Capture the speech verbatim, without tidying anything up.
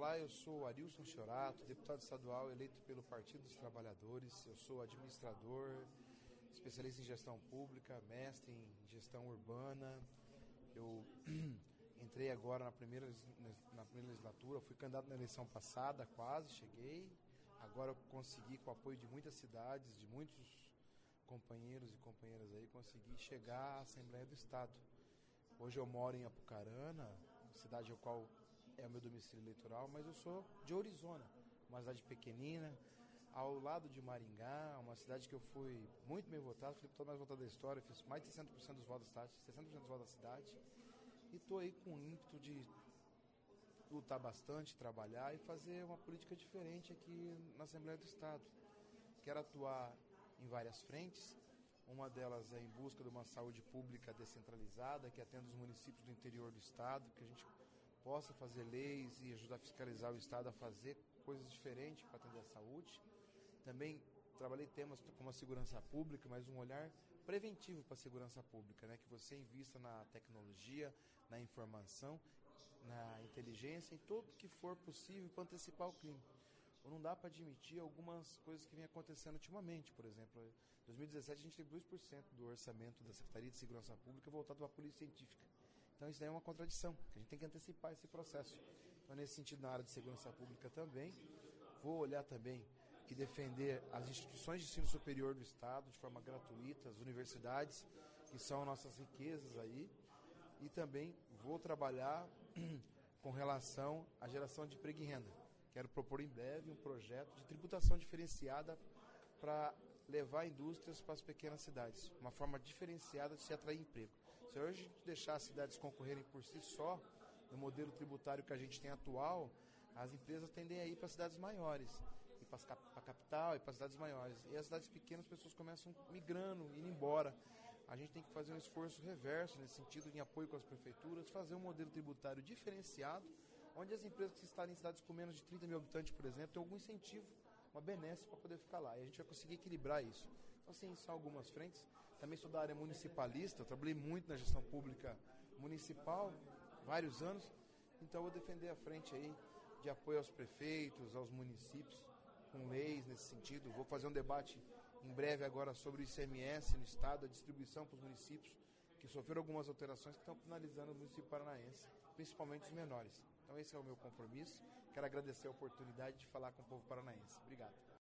Olá, eu sou Arilson Chorato, deputado estadual eleito pelo Partido dos Trabalhadores. Eu sou administrador, especialista em gestão pública, mestre em gestão urbana. Eu entrei agora na primeira, na primeira legislatura, fui candidato na eleição passada, quase cheguei. Agora eu consegui, com o apoio de muitas cidades, de muitos companheiros e companheiras aí, consegui chegar à Assembleia do Estado. Hoje eu moro em Apucarana, cidade ao qual é o meu domicílio eleitoral, mas eu sou de Orizona, uma cidade pequenina, ao lado de Maringá, uma cidade que eu fui muito bem votado, fui o deputado mais votado da história, fiz mais de sessenta por cento dos votos da cidade, sessenta por cento dos votos da cidade, e estou aí com o ímpeto de lutar bastante, trabalhar e fazer uma política diferente aqui na Assembleia do Estado. Quero atuar em várias frentes. Uma delas é em busca de uma saúde pública descentralizada, que atenda os municípios do interior do Estado, que a gente possa fazer leis e ajudar a fiscalizar o Estado a fazer coisas diferentes para atender a saúde. Também trabalhei temas como a segurança pública, mas um olhar preventivo para a segurança pública, né? Que você invista na tecnologia, na informação, na inteligência, em tudo que for possível para antecipar o crime. Ou não dá para admitir algumas coisas que vêm acontecendo ultimamente. Por exemplo, em dois mil e dezessete a gente teve dois por cento do orçamento da Secretaria de Segurança Pública voltado para a Polícia Científica. Então isso daí é uma contradição, que a gente tem que antecipar esse processo. Então, nesse sentido, na área de segurança pública também, vou olhar também que defender as instituições de ensino superior do Estado de forma gratuita, as universidades, que são nossas riquezas aí, e também vou trabalhar com relação à geração de emprego e renda. Quero propor em breve um projeto de tributação diferenciada para levar indústrias para as pequenas cidades, uma forma diferenciada de se atrair emprego. Se hoje a gente deixar as cidades concorrerem por si só, no modelo tributário que a gente tem atual, as empresas tendem a ir para cidades maiores, ir para a capital e para cidades maiores. E as cidades pequenas, as pessoas começam migrando, indo embora. A gente tem que fazer um esforço reverso nesse sentido, em apoio com as prefeituras, fazer um modelo tributário diferenciado, onde as empresas que estarem em cidades com menos de trinta mil habitantes, por exemplo, têm algum incentivo, uma benesse para poder ficar lá. E a gente vai conseguir equilibrar isso. Então, assim, são algumas frentes. Também sou da área municipalista, eu trabalhei muito na gestão pública municipal, vários anos. Então, eu vou defender a frente aí de apoio aos prefeitos, aos municípios, com leis nesse sentido. Vou fazer um debate em breve agora sobre o I C M S no Estado, a distribuição para os municípios, que sofreram algumas alterações que estão penalizando o município paranaense, principalmente os menores. Então esse é o meu compromisso. Quero agradecer a oportunidade de falar com o povo paranaense. Obrigado.